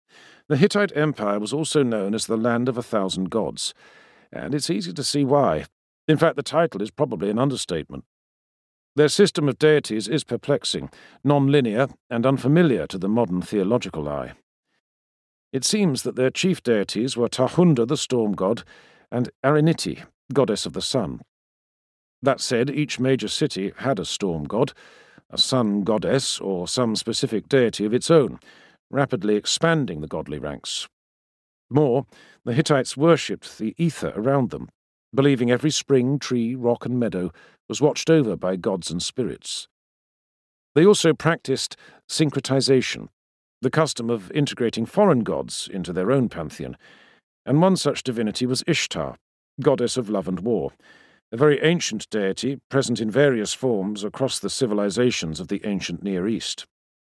The Hittite Empire was also known as the Land of a Thousand Gods, and it's easy to see why. In fact, the title is probably an understatement. Their system of deities is perplexing, non-linear, and unfamiliar to the modern theological eye. It seems that their chief deities were Tahunda, the storm god, and Ariniti, goddess of the sun. That said, each major city had a storm god, a sun goddess, or some specific deity of its own, rapidly expanding the godly ranks. More, the Hittites worshipped the ether around them, believing every spring, tree, rock, and meadow was watched over by gods and spirits. They also practiced syncretization, the custom of integrating foreign gods into their own pantheon, and one such divinity was Ishtar, goddess of love and war, a very ancient deity present in various forms across the civilizations of the ancient Near East.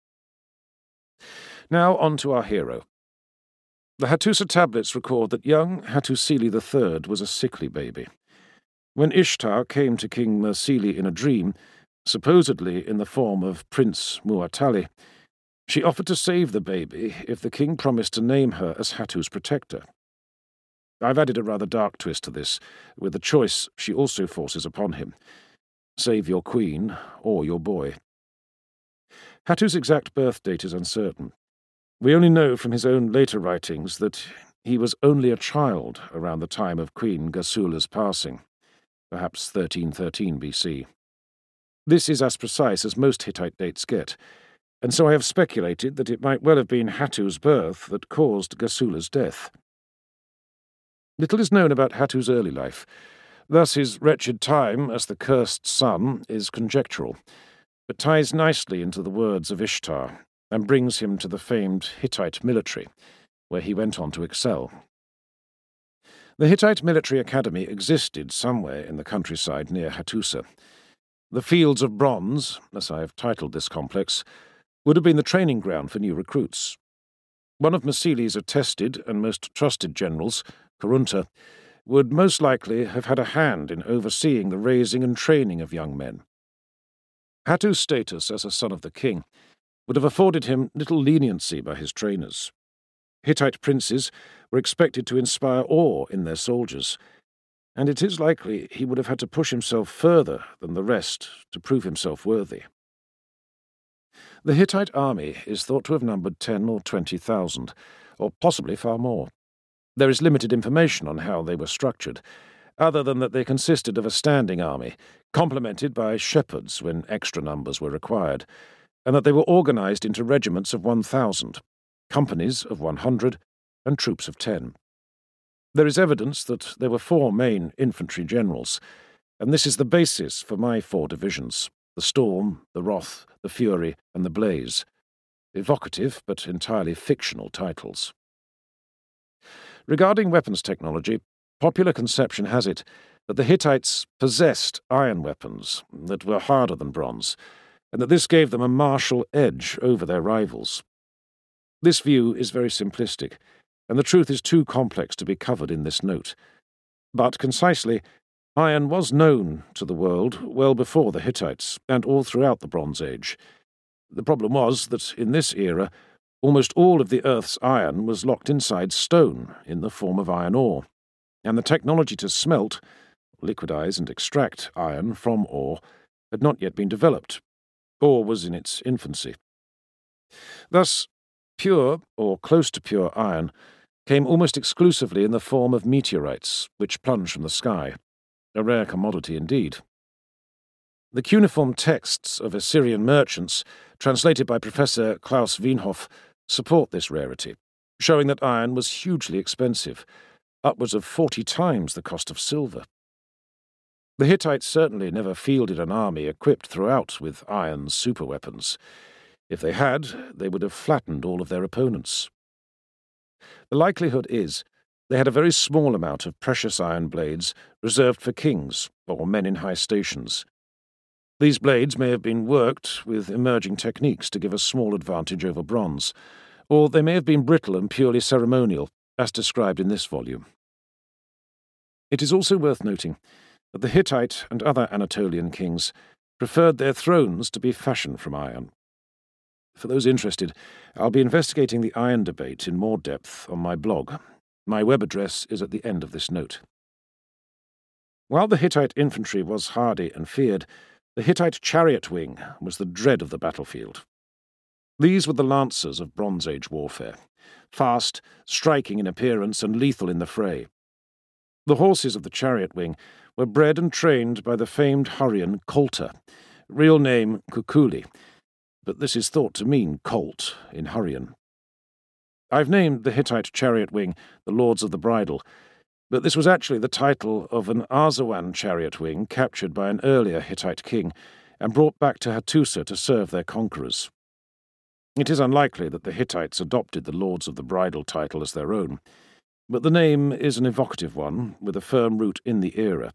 Now on to our hero. The Hattusa tablets record that young Hattusili the Third was a sickly baby. When Ishtar came to King Mursili in a dream, supposedly in the form of Prince Muatali, she offered to save the baby if the king promised to name her as Hattu's protector. I've added a rather dark twist to this, with the choice she also forces upon him: save your queen or your boy. Hattu's exact birth date is uncertain. We only know from his own later writings that he was only a child around the time of Queen Gasula's passing, perhaps thirteen thirteen B C. This is as precise as most Hittite dates get, and so I have speculated that it might well have been Hattu's birth that caused Gasula's death. Little is known about Hattu's early life. Thus his wretched time as the cursed son is conjectural, but ties nicely into the words of Ishtar, and brings him to the famed Hittite military, where he went on to excel. The Hittite Military Academy existed somewhere in the countryside near Hattusa. The Fields of Bronze, as I have titled this complex, would have been the training ground for new recruits. One of Mursili's attested and most trusted generals, Kurunta, would most likely have had a hand in overseeing the raising and training of young men. Hattu's status as a son of the king would have afforded him little leniency by his trainers. Hittite princes were expected to inspire awe in their soldiers, and it is likely he would have had to push himself further than the rest to prove himself worthy. The Hittite army is thought to have numbered ten or twenty thousand, or possibly far more. There is limited information on how they were structured, other than that they consisted of a standing army, complemented by shepherds when extra numbers were required, and that they were organized into regiments of one thousand, companies of one hundred, and troops of ten. There is evidence that there were four main infantry generals, and this is the basis for my four divisions: the Storm, the Wrath, the Fury, and the Blaze. Evocative but entirely fictional titles. Regarding weapons technology, popular conception has it that the Hittites possessed iron weapons that were harder than bronze, and that this gave them a martial edge over their rivals. This view is very simplistic, and the truth is too complex to be covered in this note. But, concisely, iron was known to the world well before the Hittites, and all throughout the Bronze Age. The problem was that, in this era, almost all of the Earth's iron was locked inside stone in the form of iron ore, and the technology to smelt, liquidize and extract iron from ore had not yet been developed. Ore was in its infancy. Thus, pure, or close to pure iron, came almost exclusively in the form of meteorites, which plunged from the sky, a rare commodity indeed. The cuneiform texts of Assyrian merchants, translated by Professor Klaus Wienhoff, support this rarity, showing that iron was hugely expensive, upwards of forty times the cost of silver. The Hittites certainly never fielded an army equipped throughout with iron superweapons. If they had, they would have flattened all of their opponents. The likelihood is they had a very small amount of precious iron blades reserved for kings or men in high stations. These blades may have been worked with emerging techniques to give a small advantage over bronze, or they may have been brittle and purely ceremonial, as described in this volume. It is also worth noting that the Hittite and other Anatolian kings preferred their thrones to be fashioned from iron. For those interested, I'll be investigating the iron debate in more depth on my blog. My web address is at the end of this note. While the Hittite infantry was hardy and feared, the Hittite chariot wing was the dread of the battlefield. These were the lancers of Bronze Age warfare, fast, striking in appearance, and lethal in the fray. The horses of the chariot wing were bred and trained by the famed Hurrian Colter, real name Kukuli, but this is thought to mean colt in Hurrian. I've named the Hittite chariot wing the Lords of the Bridle, but this was actually the title of an Arzawan chariot wing captured by an earlier Hittite king and brought back to Hattusa to serve their conquerors. It is unlikely that the Hittites adopted the Lords of the Bridle title as their own, but the name is an evocative one with a firm root in the era.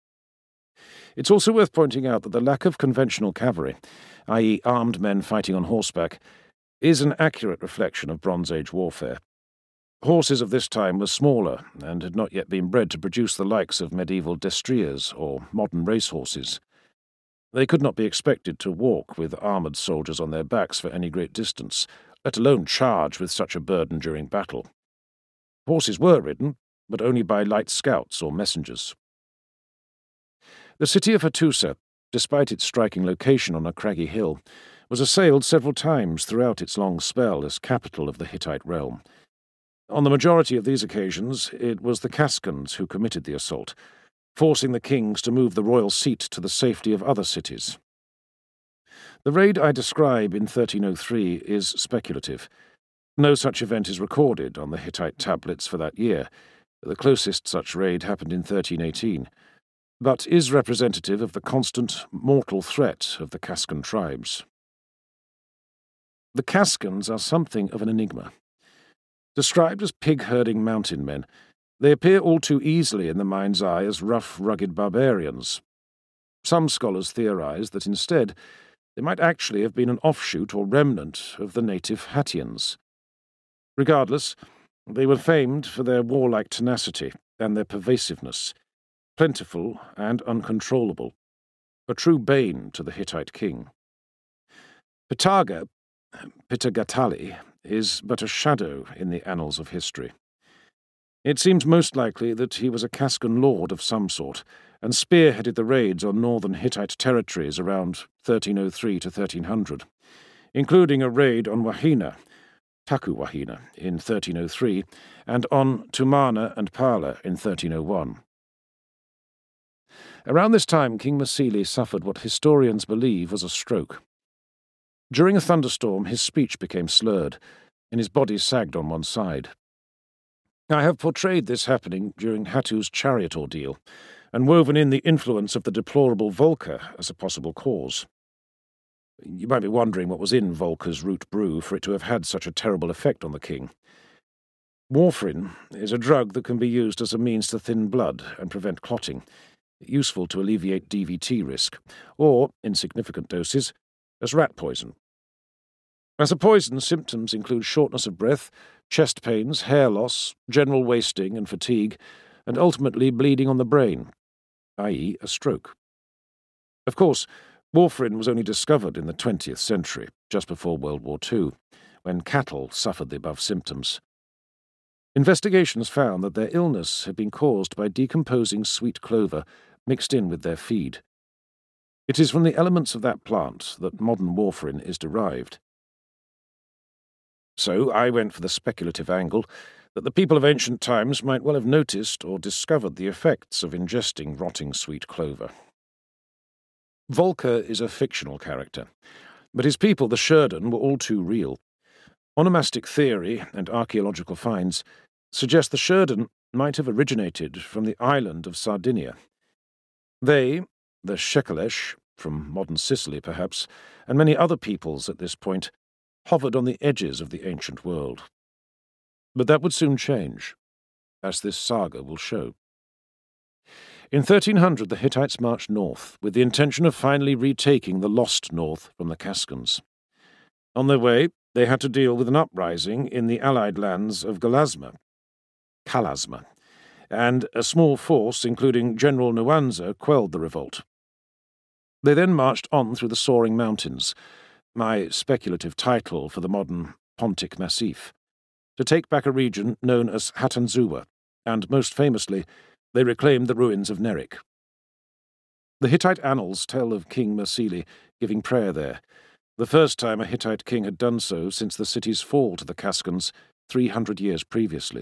It's also worth pointing out that the lack of conventional cavalry, that is armed men fighting on horseback, is an accurate reflection of Bronze Age warfare. Horses of this time were smaller and had not yet been bred to produce the likes of medieval destriers or modern racehorses. They could not be expected to walk with armoured soldiers on their backs for any great distance, let alone charge with such a burden during battle. Horses were ridden, but only by light scouts or messengers. The city of Hattusa, despite its striking location on a craggy hill, was assailed several times throughout its long spell as capital of the Hittite realm. On the majority of these occasions, it was the Kaskans who committed the assault, forcing the kings to move the royal seat to the safety of other cities. The raid I describe in thirteen oh three is speculative. No such event is recorded on the Hittite tablets for that year. The closest such raid happened in thirteen eighteen, but is representative of the constant mortal threat of the Kaskan tribes. The Kaskans are something of an enigma. Described as pig-herding mountain men, they appear all too easily in the mind's eye as rough, rugged barbarians. Some scholars theorize that instead they might actually have been an offshoot or remnant of the native Hattians. Regardless, they were famed for their warlike tenacity and their pervasiveness, plentiful and uncontrollable, a true bane to the Hittite king. Pitaga, Pitagatali, is but a shadow in the annals of history. It seems most likely that he was a Kaskan lord of some sort, and spearheaded the raids on northern Hittite territories around thirteen oh three to thirteen hundred, including a raid on Wahina, Taku Wahina, in thirteen oh three, and on Tumana and Pala in thirteen oh one. Around this time, King Masili suffered what historians believe was a stroke. During a thunderstorm, his speech became slurred, and his body sagged on one side. I have portrayed this happening during Hattu's chariot ordeal, and woven in the influence of the deplorable Volker as a possible cause. You might be wondering what was in Volker's root brew for it to have had such a terrible effect on the king. Warfarin is a drug that can be used as a means to thin blood and prevent clotting, useful to alleviate D V T risk, or, in significant doses, as rat poison. As a poison, symptoms include shortness of breath, chest pains, hair loss, general wasting and fatigue, and ultimately bleeding on the brain, that is a stroke. Of course, warfarin was only discovered in the twentieth century, just before World War Two, when cattle suffered the above symptoms. Investigations found that their illness had been caused by decomposing sweet clover mixed in with their feed. It is from the elements of that plant that modern warfarin is derived. So I went for the speculative angle that the people of ancient times might well have noticed or discovered the effects of ingesting rotting sweet clover. Volker is a fictional character, but his people, the Shurden, were all too real. Onomastic theory and archaeological finds suggest the Shurden might have originated from the island of Sardinia. They, the Shekelesh, from modern Sicily perhaps, and many other peoples at this point, hovered on the edges of the ancient world. But that would soon change, as this saga will show. In thirteen hundred, the Hittites marched north, with the intention of finally retaking the lost north from the Kaskans. On their way, they had to deal with an uprising in the allied lands of Galasma, Kalasma, and a small force, including General Nuanza, quelled the revolt. They then marched on through the soaring mountains, my speculative title for the modern Pontic Massif, to take back a region known as Hatanzua, and most famously, they reclaimed the ruins of Nerik. The Hittite annals tell of King Mursili giving prayer there, the first time a Hittite king had done so since the city's fall to the Kaskans three hundred years previously.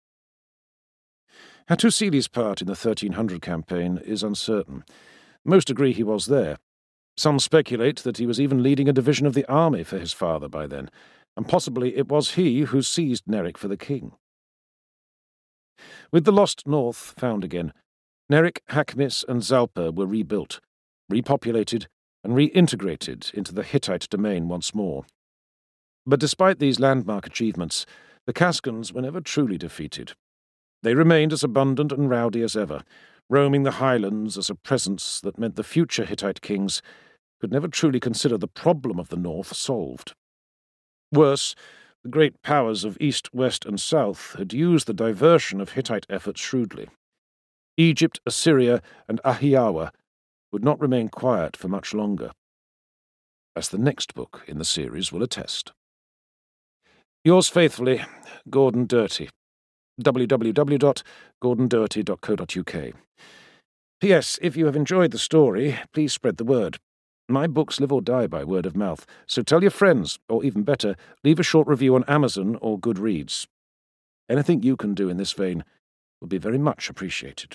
Hattusili's part in the thirteen hundred campaign is uncertain. Most agree he was there. Some speculate that he was even leading a division of the army for his father by then, and possibly it was he who seized Nerik for the king. With the lost north found again, Nerik, Hakmis, and Zalpa were rebuilt, repopulated, and reintegrated into the Hittite domain once more. But despite these landmark achievements, the Kaskans were never truly defeated. They remained as abundant and rowdy as ever, roaming the highlands as a presence that meant the future Hittite kings could never truly consider the problem of the north solved. Worse, the great powers of east, west, and south had used the diversion of Hittite efforts shrewdly. Egypt, Assyria, and Ahiawa would not remain quiet for much longer, as the next book in the series will attest. Yours faithfully, Gordon Dirty. w w w dot gordon dirty dot co dot u k. P S. If you have enjoyed the story, please spread the word. My books live or die by word of mouth, so tell your friends, or even better, leave a short review on Amazon or Goodreads. Anything you can do in this vein will be very much appreciated.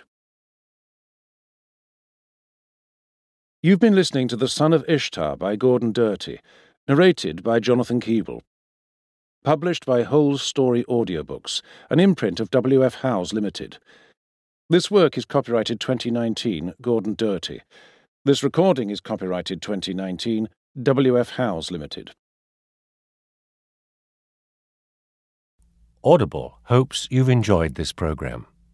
You've been listening to The Son of Ishtar by Gordon Dirty, narrated by Jonathan Keeble. Published by Whole Story Audiobooks, an imprint of W F Howes Limited. This work is copyrighted twenty nineteen, Gordon Dirty. This recording is copyrighted twenty nineteen, W F Howes Limited. Audible hopes you've enjoyed this program.